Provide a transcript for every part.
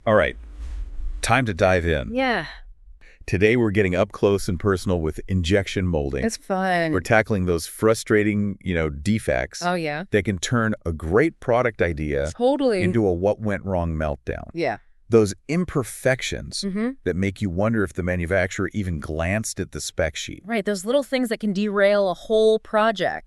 All right, time to dive in. Yeah, Today we're getting up close and personal with injection molding. it's fun. We're tackling those frustrating, defects Oh, yeah. that can turn a great product idea Totally. into a what went wrong meltdown. Yeah. Those imperfections Mm-hmm. that make you wonder if the manufacturer even glanced at the spec sheet. Right, those little things that can derail a whole project.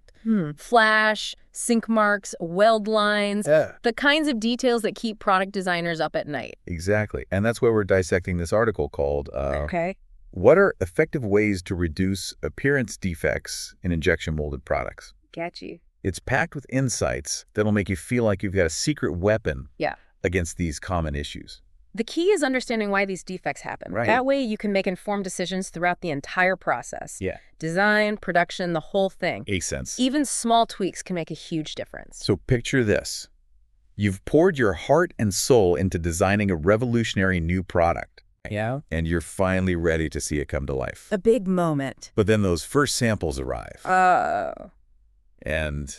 Flash, sink marks, weld lines, Yeah. the kinds of details that keep product designers up at night. Exactly. And that's why we're dissecting this article called Okay. What are Effective Ways to Reduce Appearance Defects in Injection Molded Products? Get you. It's packed with insights that'll make you feel like you've got a secret weapon Yeah. against these common issues. The key is understanding why these defects happen. Right. That way you can make informed decisions throughout the entire process. Yeah. Design, production, the whole thing. Makes sense. Even small tweaks can make a huge difference. So picture this. You've poured your heart and soul into designing a revolutionary new product, Yeah. and you're finally ready to see it come to life. A big moment. But then those first samples arrive, Oh. and,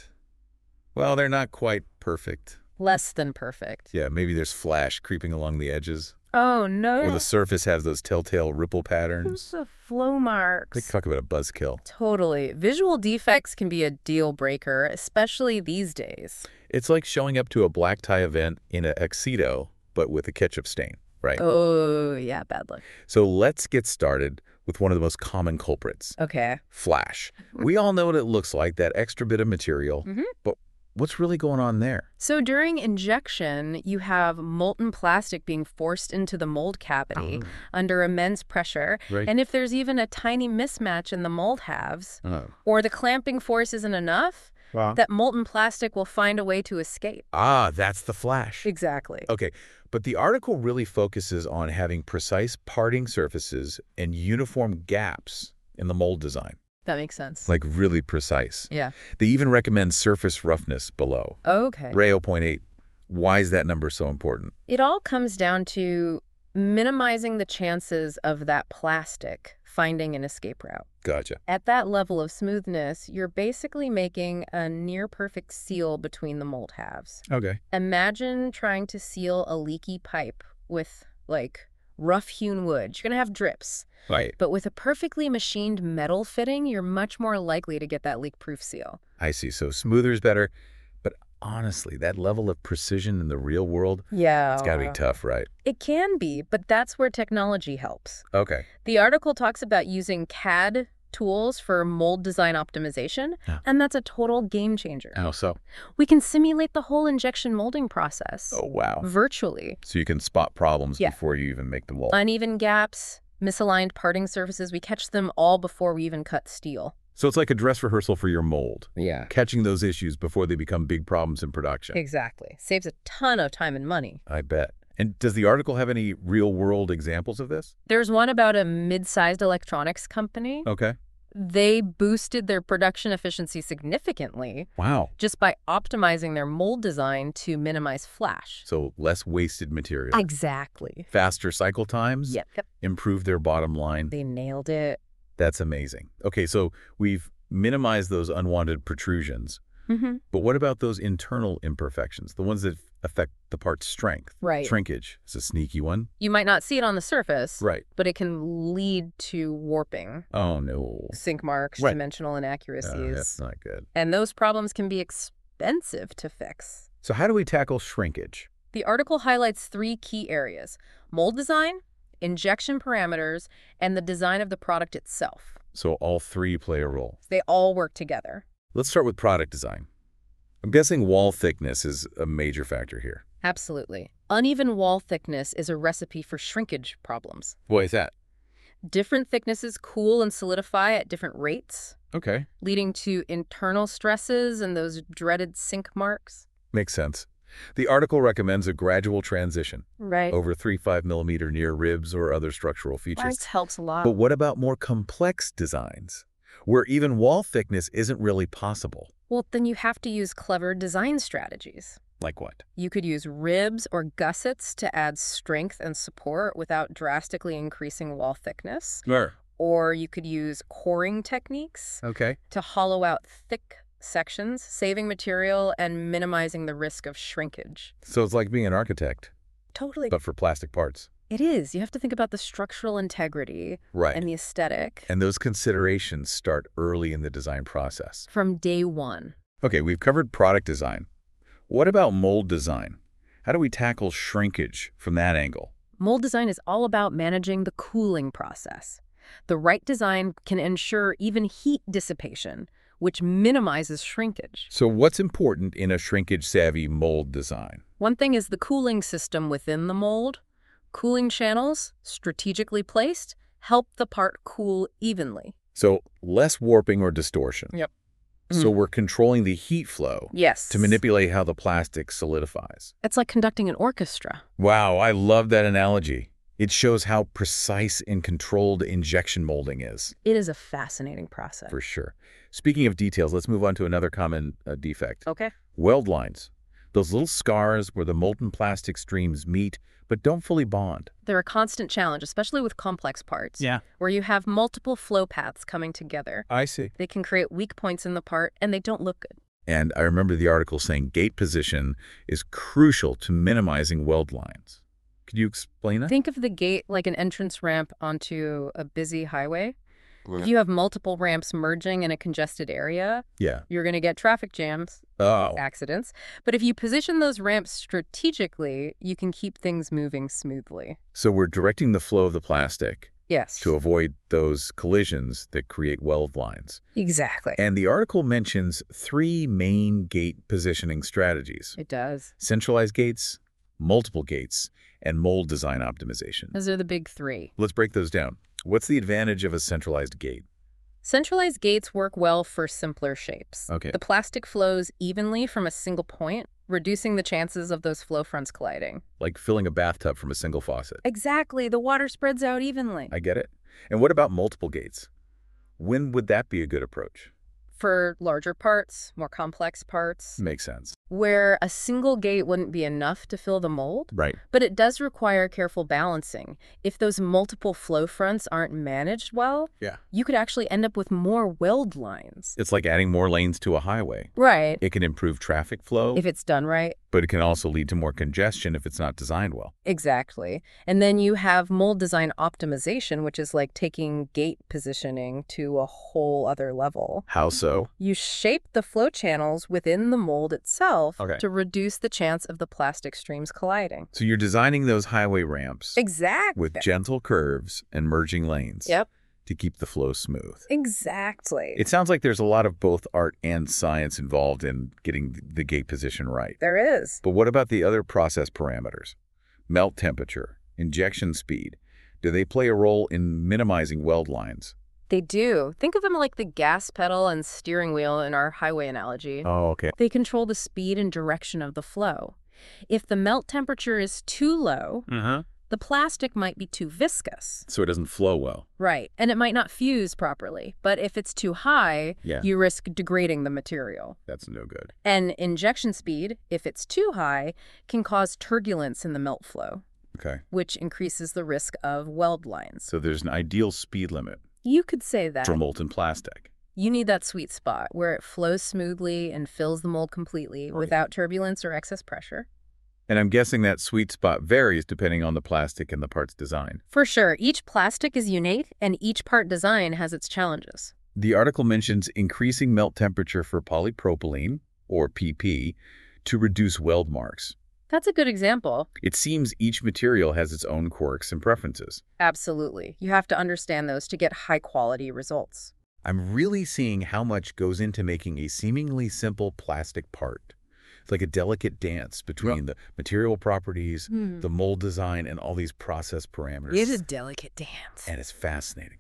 well, they're not quite perfect. Less than perfect. Yeah, maybe there's flash creeping along the edges, Oh, no. or the surface has those telltale ripple There's patterns. the flow marks. They talk about a buzzkill. Totally. Visual defects can be a deal breaker, especially these days. It's like showing up to a black tie event in a tuxedo, but with a ketchup stain, right? Oh, yeah, bad luck. So let's get started with one of the most common culprits, Okay. flash. We all know what it looks like, that extra bit of material, Mhm. but what's really going on there? So during injection, you have molten plastic being forced into the mold cavity under immense pressure. Right. And if there's even a tiny mismatch in the mold halves, Oh. or the clamping force isn't enough, that molten plastic will find a way to escape. Ah, that's the flash. Exactly. Okay, but the article really focuses on having precise parting surfaces and uniform gaps in the mold design, That makes sense. like really precise. Yeah. They even recommend surface roughness below. Okay. Rayo point 8. Why is that number so important? It all comes down to minimizing the chances of that plastic finding an escape route. Gotcha. At that level of smoothness, you're basically making a near-perfect seal between the mold halves. Okay. Imagine trying to seal a leaky pipe with, like, rough-hewn wood. You're going to have drips. Right. But with a perfectly machined metal fitting, you're much more likely to get that leak-proof seal. I see. So smoother is better. But honestly, that level of precision in the real world, Yeah. it's got to be tough, right? It can be, but that's where technology helps. Okay. The article talks about using CAD tools for mold design optimization, Yeah. and that's a total game changer. How so? We can simulate the whole injection molding process Oh, wow. virtually. So you can spot problems Yeah. before you even make the mold. Uneven gaps, misaligned parting surfaces, we catch them all before we even cut steel. So it's like a dress rehearsal for your mold, Yeah. catching those issues before they become big problems in production. Exactly. Saves a ton of time and money. I bet. And does the article have any real-world examples of this? There's one about a mid-sized electronics company. Okay. They boosted their production efficiency significantly Wow. just by optimizing their mold design to minimize flash. So less wasted material. Exactly. Faster cycle times. Yep. Improve their bottom line. They nailed it. That's amazing. Okay, so we've minimized those unwanted protrusions. Mm-hmm. But what about those internal imperfections, the ones that affect the part's strength? Right. Shrinkage is a sneaky one. You might not see it on the surface, Right. but it can lead to warping, Oh, no. sink marks, Right. dimensional inaccuracies. That's not good. And those problems can be expensive to fix. So how do we tackle shrinkage? The article highlights 3 key areas: mold design, injection parameters, and the design of the product itself. So all three play a role. They all work together. Let's start with product design. I'm guessing wall thickness is a major factor here. Absolutely. Uneven wall thickness is a recipe for shrinkage problems. Why is that? Different thicknesses cool and solidify at different rates, Okay. leading to internal stresses and those dreaded sink marks. Makes sense. The article recommends a gradual transition Right. over 3-5 millimeter near ribs or other structural features. That helps a lot. But what about more complex designs, where even wall thickness isn't really possible? Well, then you have to use clever design strategies. Like what? You could use ribs or gussets to add strength and support without drastically increasing wall thickness. Sure. Or you could use coring techniques Okay. to hollow out thick sections, saving material and minimizing the risk of shrinkage. So it's like being an architect. Totally. but for plastic parts. It is. You have to think about the structural integrity Right. and the aesthetic And those considerations start early in the design process. from day one. Okay, we've covered product design. What about mold design? How do we tackle shrinkage from that angle? Mold design is all about managing the cooling process. The right design can ensure even heat dissipation, which minimizes shrinkage. So what's important in a shrinkage-savvy mold design? One thing is the cooling system within the mold. Cooling channels, strategically placed, help the part cool evenly. So less warping or distortion. Yep. So we're controlling the heat flow Yes. to manipulate how the plastic solidifies. It's like conducting an orchestra. Wow, I love that analogy. It shows how precise and controlled injection molding is, It is a fascinating process. for sure. Speaking of details, let's move on to another common defect. Okay. Weld lines. Those little scars where the molten plastic streams meet but don't fully bond. They're a constant challenge, especially with complex parts. Yeah. Where you have multiple flow paths coming together. I see. They can create weak points in the part, and they don't look good. And I remember the article saying gate position is crucial to minimizing weld lines. Could you explain that? Think of the gate like an entrance ramp onto a busy highway. If you have multiple ramps merging in a congested area, Yeah. you're going to get traffic jams, Oh, accidents. But if you position those ramps strategically, you can keep things moving smoothly. so we're directing the flow of the plastic Yes. to avoid those collisions that create weld lines. Exactly. And the article mentions 3 main gate positioning strategies: It does. centralized gates, multiple gates, and mold design optimization. Those are the big 3. Let's break those down. What's the advantage of a centralized gate? Centralized gates work well for simpler shapes. Okay. The plastic flows evenly from a single point, reducing the chances of those flow fronts colliding. Like filling a bathtub from a single faucet. Exactly. The water spreads out evenly. I get it. And what about multiple gates? When would that be a good approach? For larger parts, more complex parts, Makes sense. where a single gate wouldn't be enough to fill the mold. Right. But it does require careful balancing. If those multiple flow fronts aren't managed well, Yeah. you could actually end up with more weld lines. It's like adding more lanes to a highway. Right. It can improve traffic flow, If it's done right. but it can also lead to more congestion if it's not designed well. Exactly. And then you have mold design optimization, which is like taking gate positioning to a whole other level. How so? You shape the flow channels within the mold itself Okay. to reduce the chance of the plastic streams colliding. So you're designing those highway ramps Exactly. with gentle curves and merging lanes Yep. to keep the flow smooth. Exactly. It sounds like there's a lot of both art and science involved in getting the gate position right. There is. But what about the other process parameters? Melt temperature, injection speed. Do they play a role in minimizing weld lines? They do. Think of them like the gas pedal and steering wheel in our highway analogy. Oh, okay. They control the speed and direction of the flow. If the melt temperature is too low, the plastic might be too viscous. So it doesn't flow well. Right. And it might not fuse properly. But if it's too high, Yeah. you risk degrading the material. That's no good. And injection speed, if it's too high, can cause turbulence in the melt flow, Okay. which increases the risk of weld lines. So there's an ideal speed limit You could say that. for molten plastic. You need that sweet spot where it flows smoothly and fills the mold completely Right. without turbulence or excess pressure. And I'm guessing that sweet spot varies depending on the plastic and the part's design. For sure, each plastic is unique and each part design has its challenges. The article mentions increasing melt temperature for polypropylene, or PP, to reduce weld marks. That's a good example. It seems each material has its own quirks and preferences. Absolutely. You have to understand those to get high-quality results. I'm really seeing how much goes into making a seemingly simple plastic part. It's like a delicate dance between the material properties, the mold design, and all these process parameters. It is a delicate dance. And it's fascinating.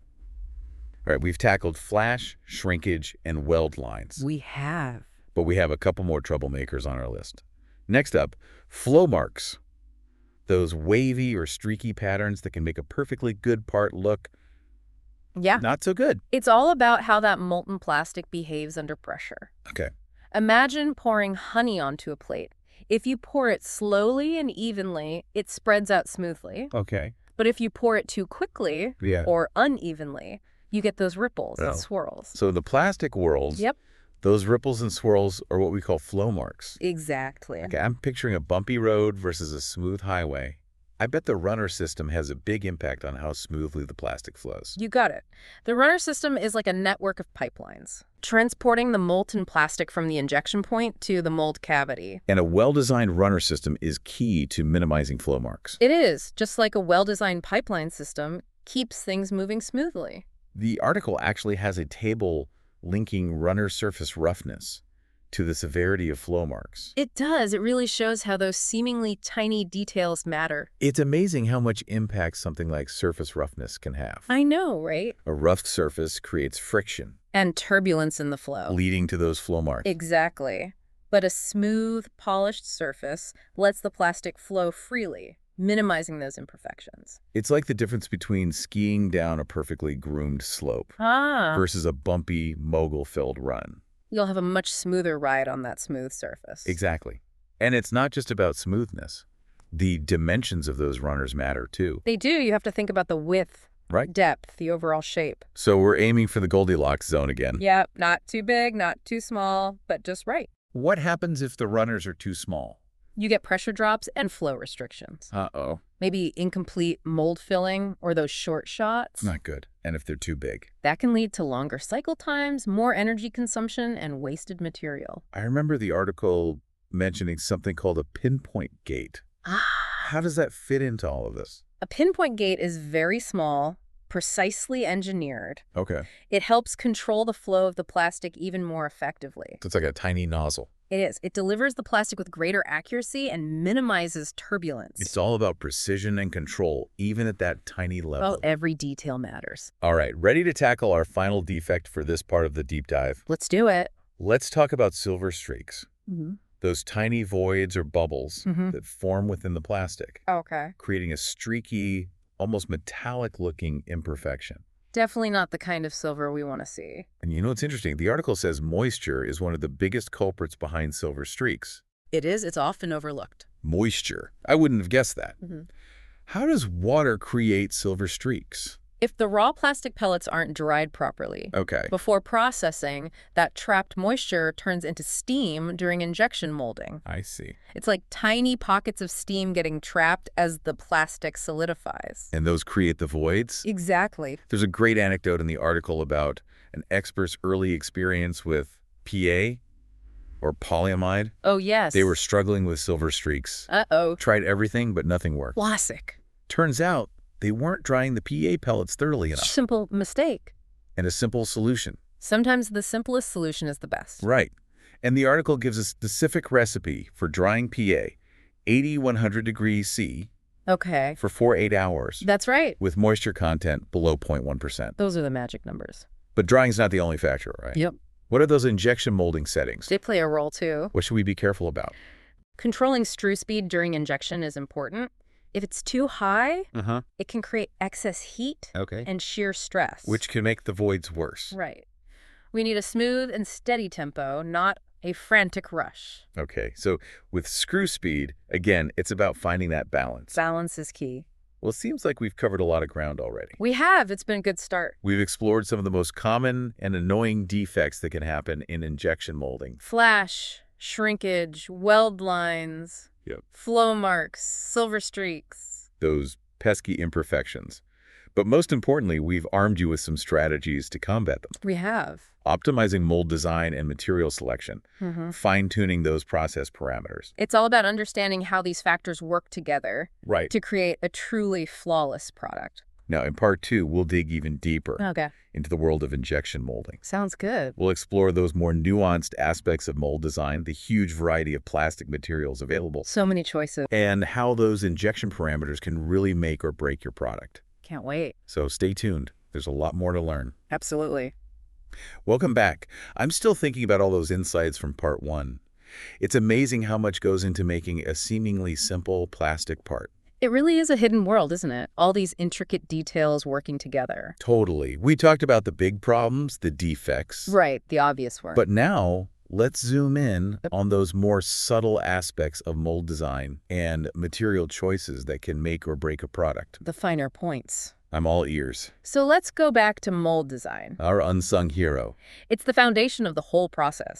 All right, we've tackled flash, shrinkage, and weld lines. We have. But we have a couple more troublemakers on our list. Next up, flow marks. Those wavy or streaky patterns that can make a perfectly good part look Yeah. not so good. It's all about how that molten plastic behaves under pressure. Okay. Imagine pouring honey onto a plate. If you pour it slowly and evenly, it spreads out smoothly. Okay. But if you pour it too quickly Yeah. or unevenly, you get those ripples Oh. and swirls. So the plastic world, Yep, those ripples and swirls are what we call flow marks. exactly. Okay, I'm picturing a bumpy road versus a smooth highway. I bet the runner system has a big impact on how smoothly the plastic flows. You got it. The runner system is like a network of pipelines, transporting the molten plastic from the injection point to the mold cavity. And a well-designed runner system is key to minimizing flow marks. It is, just like a well-designed pipeline system keeps things moving smoothly. The article actually has a table linking runner surface roughness to the severity of flow marks. It does. It really shows how those seemingly tiny details matter. It's amazing how much impact something like surface roughness can have. I know, right? A rough surface creates friction, And turbulence in the flow. leading to those flow marks. Exactly. But a smooth, polished surface lets the plastic flow freely, minimizing those imperfections. It's like the difference between skiing down a perfectly groomed slope versus a bumpy, mogul-filled run. You'll have a much smoother ride on that smooth surface. Exactly. And it's not just about smoothness. The dimensions of those runners matter too. They do. You have to think about the width, Right. depth, the overall shape. So we're aiming for the Goldilocks zone again. Yeah, not too big, not too small, but just right. What happens if the runners are too small? You get pressure drops and flow restrictions. Uh-oh. Maybe incomplete mold filling or those short shots. Not good. And if they're too big? That can lead to longer cycle times, more energy consumption, and wasted material. I remember the article mentioning something called a pinpoint gate. How does that fit into all of this? A pinpoint gate is very small, precisely engineered. Okay. It helps control the flow of the plastic even more effectively. So it's like a tiny nozzle. It is. It delivers the plastic with greater accuracy and minimizes turbulence. It's all about precision and control, even at that tiny level. Well, every detail matters. All right, ready to tackle our final defect for this part of the deep dive? Let's do it. Let's talk about silver streaks. Mm-hmm. Those tiny voids or bubbles that form within the plastic, Okay. creating a streaky, almost metallic-looking imperfection. Definitely not the kind of silver we want to see. And you know what's interesting? The article says moisture is one of the biggest culprits behind silver streaks. It is. It's often overlooked. Moisture. I wouldn't have guessed that. Mm-hmm. How does water create silver streaks? If the raw plastic pellets aren't dried properly, Okay. before processing, that trapped moisture turns into steam during injection molding. I see. It's like tiny pockets of steam getting trapped as the plastic solidifies. And those create the voids? Exactly. There's a great anecdote in the article about an expert's early experience with PA, or polyamide. Oh, yes. They were struggling with silver streaks. Uh-oh. Tried everything, but nothing worked. Classic. Turns out they weren't drying the PA pellets thoroughly enough. Simple mistake. And a simple solution. Sometimes the simplest solution is the best. Right. And the article gives a specific recipe for drying PA, 80-100 degrees C, Okay. for 4-8 hours, That's right. with moisture content below 0.1%. Those are the magic numbers. But drying's not the only factor, right? Yep. What are those injection molding settings? They play a role, too. What should we be careful about? Controlling strew speed during injection is important. If it's too high, it can create excess heat Okay. and shear stress. Which can make the voids worse. Right. We need a smooth and steady tempo, not a frantic rush. Okay, so with screw speed, again, it's about finding that balance. Balance is key. Well, it seems like we've covered a lot of ground already. We have. It's been a good start. We've explored some of the most common and annoying defects that can happen in injection molding. Flash, shrinkage, weld lines, Yep. flow marks, silver streaks. Those pesky imperfections. But most importantly, we've armed you with some strategies to combat them. We have. Optimizing mold design and material selection, fine-tuning those process parameters. It's all about understanding how these factors work together Right. to create a truly flawless product. Now, in part 2, we'll dig even deeper Okay. into the world of injection molding. Sounds good. We'll explore those more nuanced aspects of mold design, the huge variety of plastic materials available, So many choices. and how those injection parameters can really make or break your product. Can't wait. So stay tuned. There's a lot more to learn. Absolutely. Welcome back. I'm still thinking about all those insights from part 1. It's amazing how much goes into making a seemingly simple plastic part. It really is a hidden world, isn't it? All these intricate details working together. Totally. We talked about the big problems, the defects. Right, the obvious work. But now, let's zoom in on those more subtle aspects of mold design and material choices that can make or break a product. the finer points. I'm all ears. So let's go back to mold design. Our unsung hero. It's the foundation of the whole process.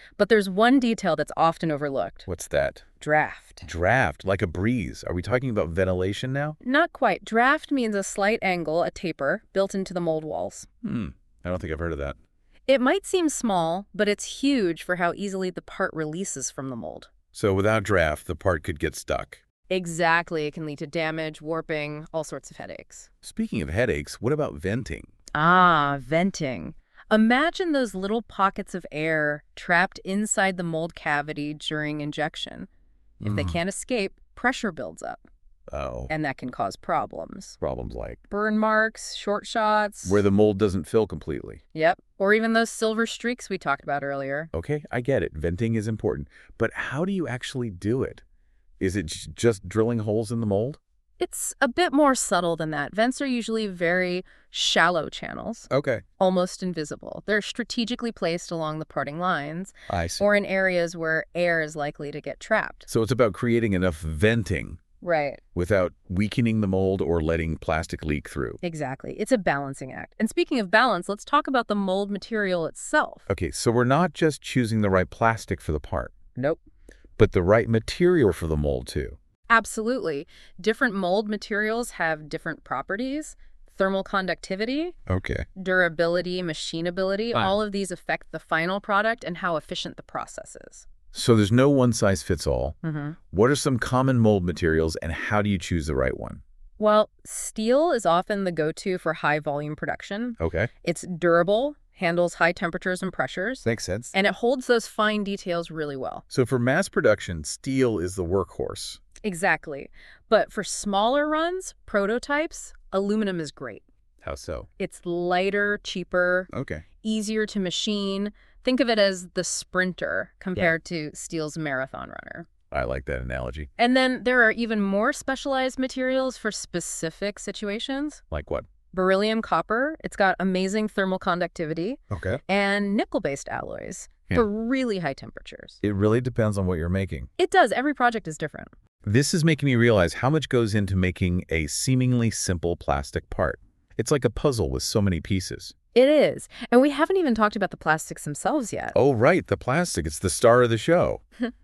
But there's one detail that's often overlooked. What's that? Draft. Draft, like a breeze. Are we talking about ventilation now? Not quite. Draft means a slight angle, a taper, built into the mold walls. I don't think I've heard of that. It might seem small, but it's huge for how easily the part releases from the mold. So without draft, the part could get stuck. Exactly. It can lead to damage, warping, all sorts of headaches. Speaking of headaches, what about venting? Ah, venting. Imagine those little pockets of air trapped inside the mold cavity during injection. If they can't escape, pressure builds up, Oh, and that can cause problems. problems like Burn marks, short shots. where the mold doesn't fill completely. Yep. Or even those silver streaks we talked about earlier. Okay, I get it. Venting is important. But how do you actually do it? Is it just drilling holes in the mold? It's a bit more subtle than that. Vents are usually very shallow channels, Okay. almost invisible. They're strategically placed along the parting lines I see. or in areas where air is likely to get trapped. So it's about creating enough venting Right. without weakening the mold or letting plastic leak through. Exactly. It's a balancing act. And speaking of balance, let's talk about the mold material itself. Okay, so we're not just choosing the right plastic for the part, Nope. but the right material for the mold too. Absolutely. Different mold materials have different properties. Thermal conductivity, Okay. durability, machinability, Ah. all of these affect the final product and how efficient the process is. So there's no one size fits all. Mm-hmm. What are some common mold materials and how do you choose the right one? Well, steel is often the go-to for high volume production. Okay. It's durable, handles high temperatures and pressures, Makes sense. and it holds those fine details really well. So for mass production, steel is the workhorse. Exactly. But for smaller runs, prototypes, aluminum is great. How so? It's lighter, cheaper, Okay. easier to machine. Think of it as the sprinter compared to steel's marathon runner. I like that analogy. And then there are even more specialized materials for specific situations. Like what? Beryllium copper, it's got amazing thermal conductivity, Okay. and nickel-based alloys Yeah. for really high temperatures. It really depends on what you're making. It does. Every project is different. This is making me realize how much goes into making a seemingly simple plastic part. It's like a puzzle with so many pieces. It is. And we haven't even talked about the plastics themselves yet. Oh, right, the plastic. It's the star of the show.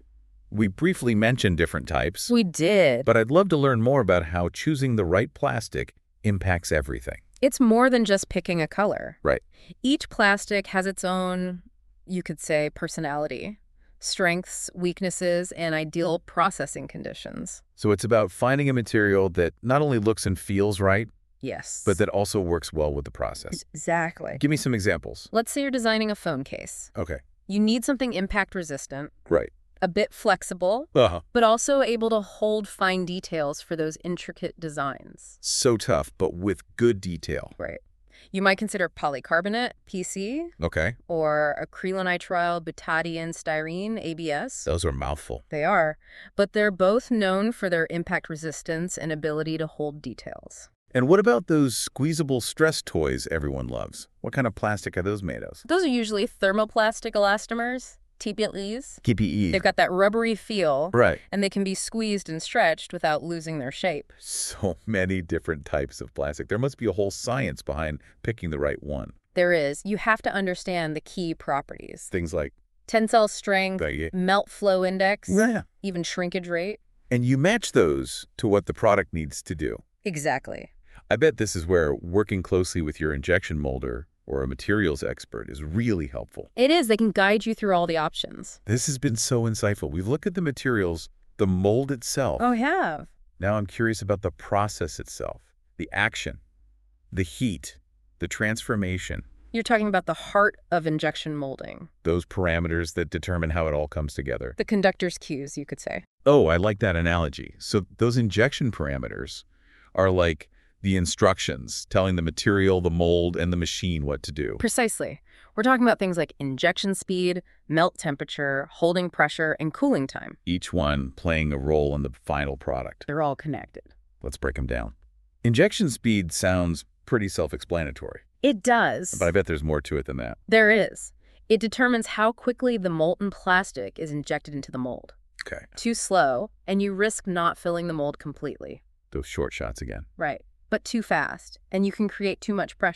We briefly mentioned different types, We did. but I'd love to learn more about how choosing the right plastic impacts everything. It's more than just picking a color. Right. Each plastic has its own, you could say, personality, strengths, weaknesses, and ideal processing conditions. So it's about finding a material that not only looks and feels right, Yes. but that also works well with the process. Exactly. Give me some examples. Let's say you're designing a phone case. Okay. You need something impact resistant, Right. a bit flexible, Uh-huh. but also able to hold fine details for those intricate designs. So tough, but with good detail. Right. You might consider polycarbonate, PC, Okay. or acrylonitrile butadiene styrene, ABS. Those are a mouthful. They are, but they're both known for their impact resistance and ability to hold details. And what about those squeezable stress toys everyone loves? What kind of plastic are those made of? Those are usually thermoplastic elastomers, TPEs. TPE. They've got that rubbery feel, Right. and they can be squeezed and stretched without losing their shape. So many different types of plastic. There must be a whole science behind picking the right one. There is. You have to understand the key properties. Things like, Tensile strength, Yeah. melt flow index, yeah. even shrinkage rate. And you match those to what the product needs to do. Exactly. I bet this is where working closely with your injection molder or a materials expert is really helpful. It is. They can guide you through all the options. This has been so insightful. We've looked at the materials, the mold itself. Oh, have. Now I'm curious about the process itself, the action, the heat, the transformation, You're talking about the heart of injection molding. those parameters that determine how it all comes together. The conductor's cues, you could say. Oh, I like that analogy. So those injection parameters are like the instructions telling the material, the mold, and the machine what to do. Precisely. We're talking about things like injection speed, melt temperature, holding pressure, and cooling time. Each one playing a role in the final product. They're all connected. Let's break them down. Injection speed sounds pretty self-explanatory, It does. but I bet there's more to it than that. There is. It determines how quickly the molten plastic is injected into the mold. Okay, Too slow, and you risk not filling the mold completely. those short shots again. Right. But too fast, and you can create too much pressure.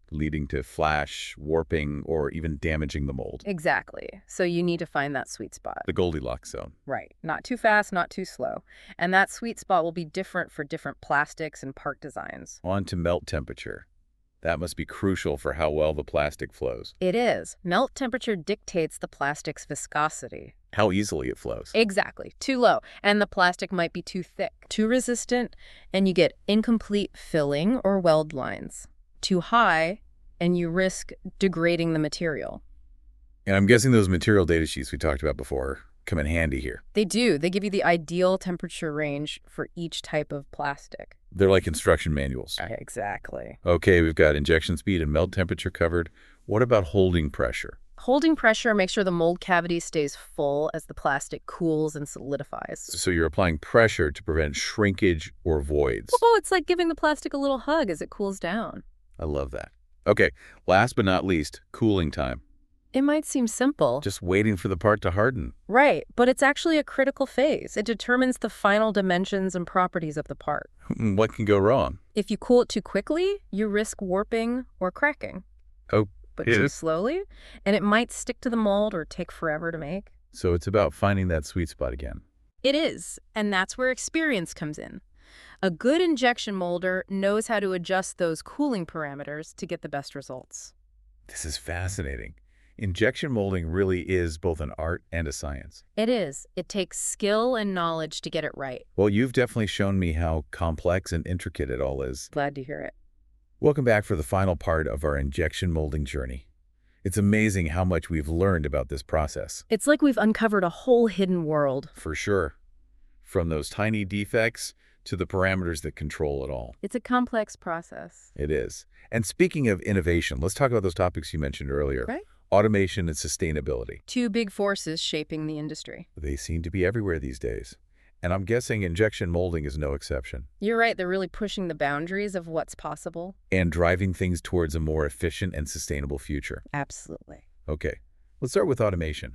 leading to flash, warping, or even damaging the mold. Exactly. So you need to find that sweet spot. The Goldilocks zone. Right. Not too fast, not too slow. And that sweet spot will be different for different plastics and part designs. On to melt temperature. That must be crucial for how well the plastic flows. It is. Melt temperature dictates the plastic's viscosity. How easily it flows. Exactly. Too low, and the plastic might be too thick, too resistant, and you get incomplete filling or weld lines. Too high, and you risk degrading the material. And I'm guessing those material data sheets we talked about before come in handy here. They do. They give you the ideal temperature range for each type of plastic. They're like instruction manuals. Exactly. Okay, we've got injection speed and melt temperature covered. What about holding pressure? Holding pressure makes sure the mold cavity stays full as the plastic cools and solidifies. So you're applying pressure to prevent shrinkage or voids. Oh, it's like giving the plastic a little hug as it cools down. I love that. Okay, last but not least, cooling time. It might seem simple. Just waiting for the part to harden. Right, but it's actually a critical phase. It determines the final dimensions and properties of the part. What can go wrong? If you cool it too quickly, you risk warping or cracking. Oh, But yeah. too slowly, and it might stick to the mold or take forever to make. So it's about finding that sweet spot again. It is, and that's where experience comes in. A good injection molder knows how to adjust those cooling parameters to get the best results. This is fascinating. Injection molding really is both an art and a science. It is. It takes skill and knowledge to get it right. Well, you've definitely shown me how complex and intricate it all is. Glad to hear it. Welcome back for the final part of our injection molding journey. It's amazing how much we've learned about this process. It's like we've uncovered a whole hidden world. For sure. From those tiny defects to the parameters that control it all. It's a complex process. It is. And speaking of innovation, let's talk about those topics you mentioned earlier. Right. Automation and sustainability. Two big forces shaping the industry. They seem to be everywhere these days. And I'm guessing injection molding is no exception. You're right, they're really pushing the boundaries of what's possible. And driving things towards a more efficient and sustainable future. Absolutely. Okay, let's start with automation.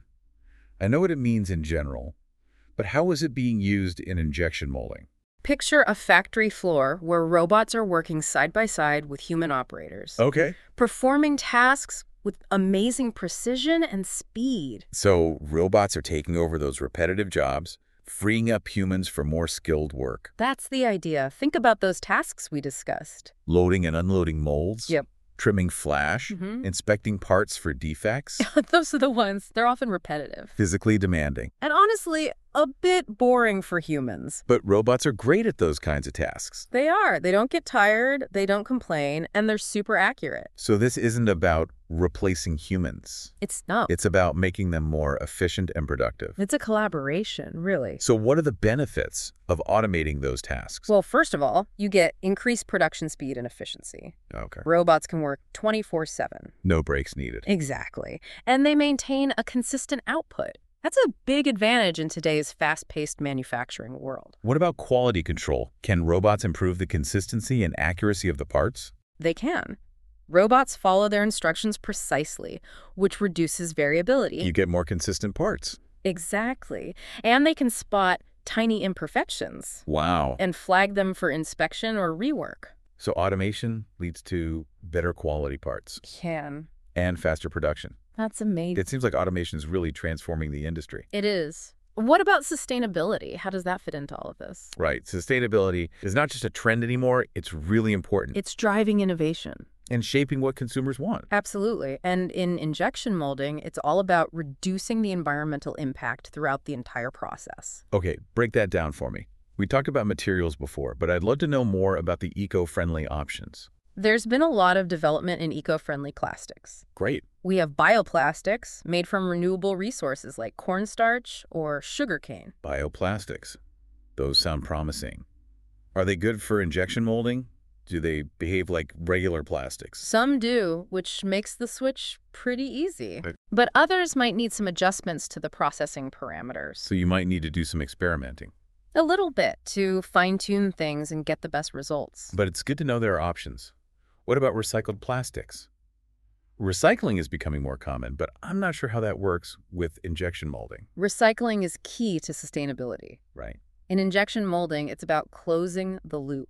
I know what it means in general, but how is it being used in injection molding? Picture a factory floor where robots are working side by side with human operators, Okay. performing tasks with amazing precision and speed. So robots are taking over those repetitive jobs, freeing up humans for more skilled work. That's the idea. Think about those tasks we discussed. Loading and unloading molds. Yep. Trimming flash. Mhm. Inspecting parts for defects. Those are the ones. They're often repetitive. Physically demanding. And honestly, a bit boring for humans. But robots are great at those kinds of tasks. They are. They don't get tired, they don't complain, and they're super accurate. So this isn't about replacing humans. It's not. It's about making them more efficient and productive. It's a collaboration, really. So what are the benefits of automating those tasks? Well, first of all, you get increased production speed and efficiency. Okay. Robots can work 24/7. No breaks needed. Exactly. And they maintain a consistent output. That's a big advantage in today's fast-paced manufacturing world. What about quality control? Can robots improve the consistency and accuracy of the parts? They can. Robots follow their instructions precisely, which reduces variability. You get more consistent parts. Exactly. And they can spot tiny imperfections Wow. and flag them for inspection or rework. So automation leads to better quality parts Can. and faster production. That's amazing. It seems like automation is really transforming the industry. It is. What about sustainability? How does that fit into all of this? Right. Sustainability is not just a trend anymore. It's really important It's driving innovation. and shaping what consumers want. Absolutely. And in injection molding, it's all about reducing the environmental impact throughout the entire process. Okay, break that down for me. We talked about materials before, but I'd love to know more about the eco-friendly options. There's been a lot of development in eco-friendly plastics. Great. We have bioplastics made from renewable resources like cornstarch or sugarcane. Bioplastics. Those sound promising. Are they good for injection molding? Do they behave like regular plastics? Some do, which makes the switch pretty easy. Right. But others might need some adjustments to the processing parameters. So you might need to do some experimenting. A little bit to fine-tune things and get the best results. But it's good to know there are options. What about recycled plastics? Recycling is becoming more common, but I'm not sure how that works with injection molding. Recycling is key to sustainability. Right. In injection molding, it's about closing the loop.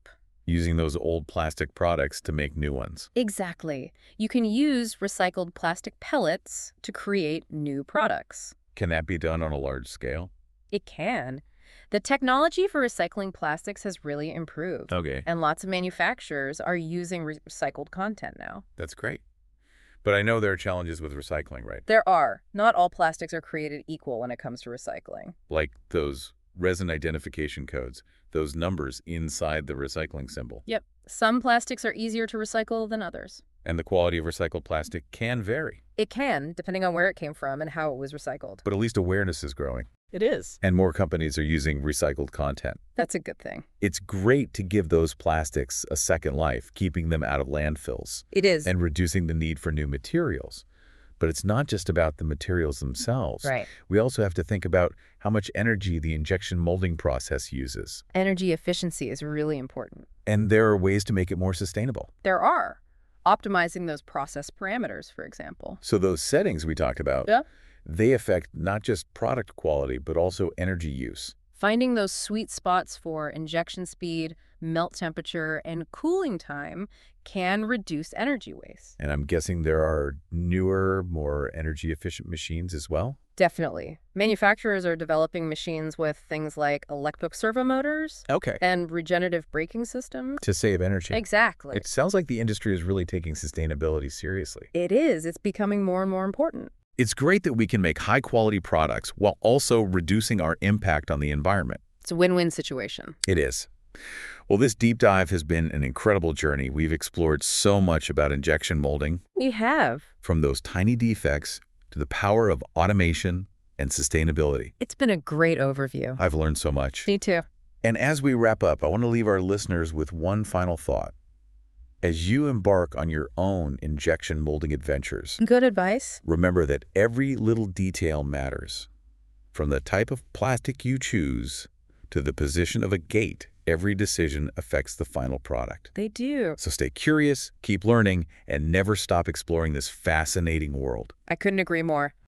using those old plastic products to make new ones. Exactly. You can use recycled plastic pellets to create new products. Can that be done on a large scale? It can. The technology for recycling plastics has really improved. Okay, And lots of manufacturers are using recycled content now. that's great. But I know there are challenges with recycling, right? There are. Not all plastics are created equal when it comes to recycling. Like those resin identification codes, those numbers inside the recycling symbol. Yep. Some plastics are easier to recycle than others. And the quality of recycled plastic can vary. It can, depending on where it came from and how it was recycled. But at least awareness is growing. It is. And more companies are using recycled content. That's a good thing. It's great to give those plastics a second life, keeping them out of landfills It is. and reducing the need for new materials. But it's not just about the materials themselves. Right. We also have to think about how much energy the injection molding process uses. Energy efficiency is really important. And there are ways to make it more sustainable. There are. Optimizing those process parameters, for example. So those settings we talked about, Yeah. they affect not just product quality, but also energy use. Finding those sweet spots for injection speed, melt temperature, and cooling time can reduce energy waste. And I'm guessing there are newer, more energy-efficient machines as well? Definitely. Manufacturers are developing machines with things like electric servo motors Okay. and regenerative braking systems. To save energy. Exactly. It sounds like the industry is really taking sustainability seriously. It is. It's becoming more and more important. It's great that we can make high-quality products while also reducing our impact on the environment. It's a win-win situation. It is. Well, this deep dive has been an incredible journey. We've explored so much about injection molding, We have. from those tiny defects to the power of automation and sustainability. It's been a great overview. I've learned so much. Me too. And as we wrap up, I want to leave our listeners with one final thought. As you embark on your own injection molding adventures, Good advice. remember that every little detail matters. From the type of plastic you choose to the position of a gate, every decision affects the final product. They do. So stay curious, keep learning, and never stop exploring this fascinating world. I couldn't agree more.